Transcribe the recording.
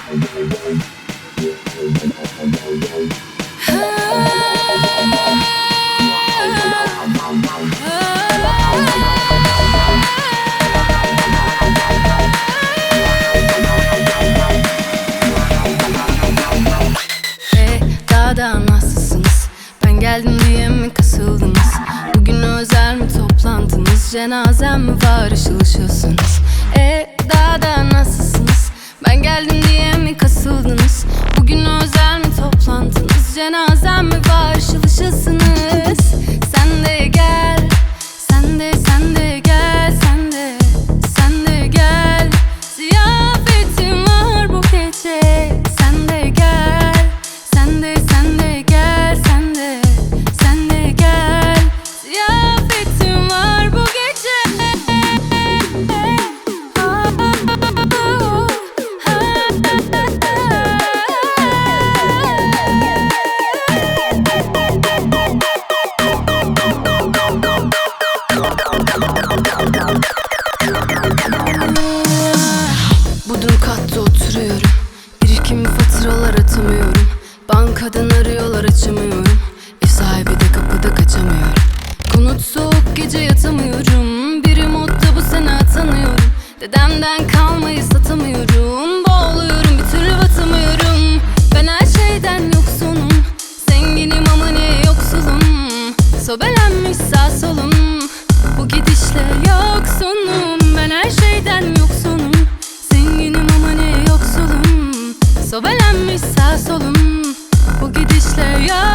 Daha nasılsınız? Ben geldim diye mi kasıldınız? Bugün özel mi toplantınız? Cenazem mi var, ışıl ışılsınız? Daha nasılsınız? Ben geldim diye mi kasıldınız? Bugün özel mi toplantınız? Cenazem mi var, ışıl ışılsınız? Sen de gel, sen de gel, sen de gel. Ziyafetim var bu gece. Sen de gel, sen de gel, sen de gel. Ziyafetim var bu gece. Bodrum katta oturuyorum. Birikim faturalar atamıyorum. Bankadan arıyorlar, açamıyorum. Ev sahibi de kapıda, kaçamıyorum. Konut soğuk, gece yatamıyorum. Bir modda bu sene atanıyorum. Dedemden kalmayı satamıyorum. Boğuluyorum, bir türlü batamıyorum. Ben her şeyden yoksunum. Zenginim ama ne yoksulum. Sobelenmiş sağ solum. Bu gidişle yoksunum. Ben her şeyden yoksunum. Zenginim ama ne yoksulum. Sobelenmiş sağ solum. Bu gidişle